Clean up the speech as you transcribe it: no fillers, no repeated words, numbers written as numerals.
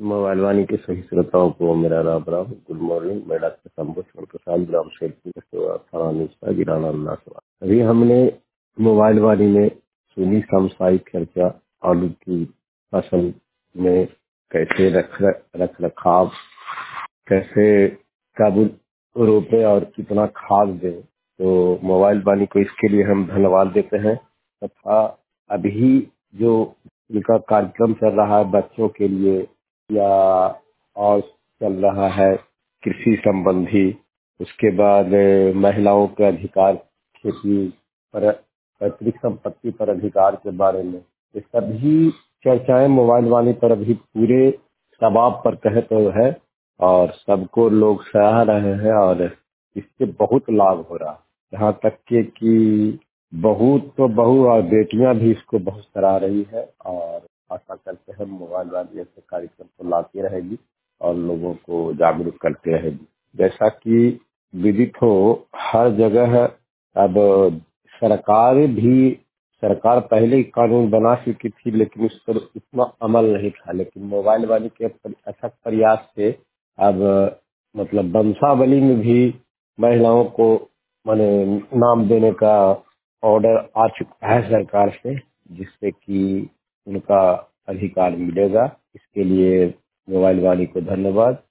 Mobile वाणी के सभी श्रोताओं को मेरा राम राम। Good morning. मैं डॉक्टर शंभूषण प्रसाद, ग्राम सेवक सेवा थाना निष्ठा गिराना अन्नासवा। अभी हमने मोबाइल वाणी में सुनी सामुदायिक चर्चा आलू की फसल में कैसे रख रखाव, कैसे काबुल रोपे और कितना खाद दें। तो मोबाइल वाणी को इसके लिए हम धन्यवाद देते हैं। तथा अभी जो उनका कार्यक्रम चल रहा है बच्चों के लिए या और चल रहा है कृषि संबंधी, उसके बाद महिलाओं के अधिकार, खेती पर, पैतृक संपत्ति पर अधिकार के बारे में, ये सभी चर्चाएं मोबाइल वाणी पर अभी पूरे दबाव पर कहे तो है और सबको लोग सराह रहे हैं और इससे बहुत लाभ हो रहा है। यहाँ तक के कि बहुत तो बहू और बेटियां भी इसको बहुत सराह रही है और आशा करते हैं मोबाइल वाली ऐसे कार्यक्रम को लाती रहेगी और लोगों को जागरूक करते रहेगी। जैसा कि विदित हो, हर जगह अब सरकार पहले ही कानून बना चुकी थी लेकिन उस पर उतना अमल नहीं था। लेकिन मोबाइल वाली के अथक प्रयास से अब मतलब वंशावली में भी महिलाओं को माने नाम देने का ऑर्डर आ चुका है सरकार से, जिससे कि उनका अधिकार मिलेगा। इसके लिए मोबाइल वाली को धन्यवाद।